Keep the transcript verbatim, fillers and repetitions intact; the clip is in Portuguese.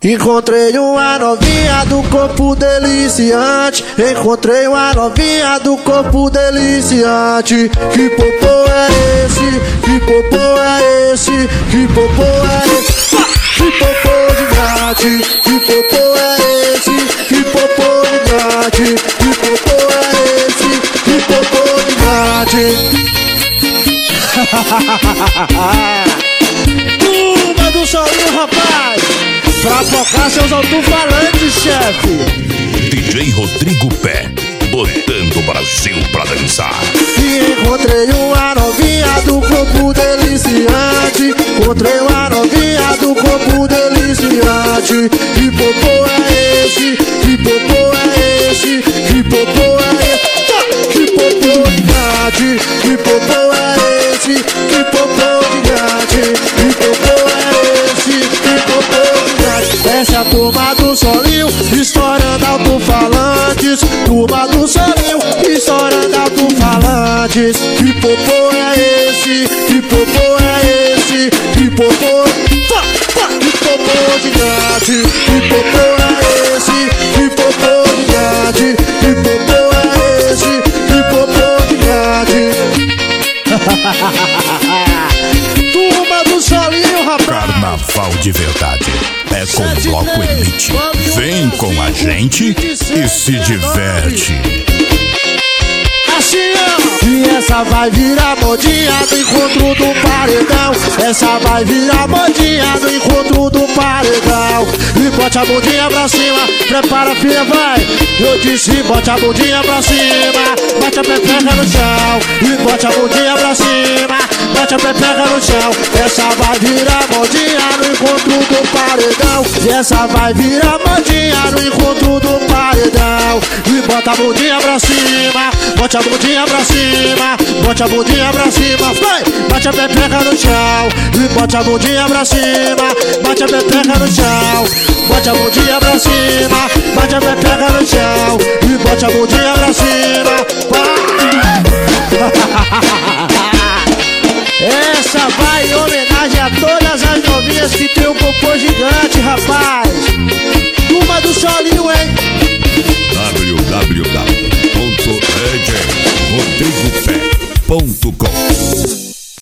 Encontrei uma novinha do corpo deliciante. Encontrei uma novinha do corpo deliciante. Que popô é esse? Que popô é esse? Que popô é esse? Que popô gigante? Que popô é esse? Que popô gigante? Que popô é esse? Que popô gigante? Turma do solinho, rapaz! Pra focar seus alto-falantes, chefe. D J Rodrigo Pé, botando o Brasil pra dançar. E encontrei uma novinha do corpo deliciante. Encontrei uma novinha do corpo deliciante. Que popô é esse? Que popô é esse? Que popô é esse? Que popô gigante? Que popô é esse? Que popô gigante? Que popô é esse? Que popô gigante? Essa é a turma do solinho, estourando alto-falantes. Turma do solinho, estourando alto-falantes. Que popô é esse? Que popô é esse? Que popô, pá, pá, que popô gigante? Que popô é esse? Que popô gigante? Que popô é esse? Que popô gigante? Turma do solinho, rapaz! Carnaval de verdade é com o Bloco Elite. Vem com a gente e se diverte. Assim, ó. E essa vai virar modinha no encontro do paredão. Essa vai virar modinha no encontro do paredão. E bote a bundinha pra cima, prepara, filha, vai. Eu disse, bote a bundinha pra cima, bote a pepeca no chão. E bote a bundinha pra cima, bote a pepeca no chão. Essa vai virar modinha no encontro do paredão. E essa vai virar modinha no encontro do paredão. E bota a bundinha pra cima, bote a bundinha pra cima, bote a bundinha pra cima, vai! Bate a pepeca no chão. E bote a bundinha pra cima, bate a pepeca no chão. Bote a bundinha pra cima, bate a pepeca no chão. E bote a bundinha pra cima, vai! Essa vai em homenagem a todas as novinhas que tem um popô gigante, rapaz.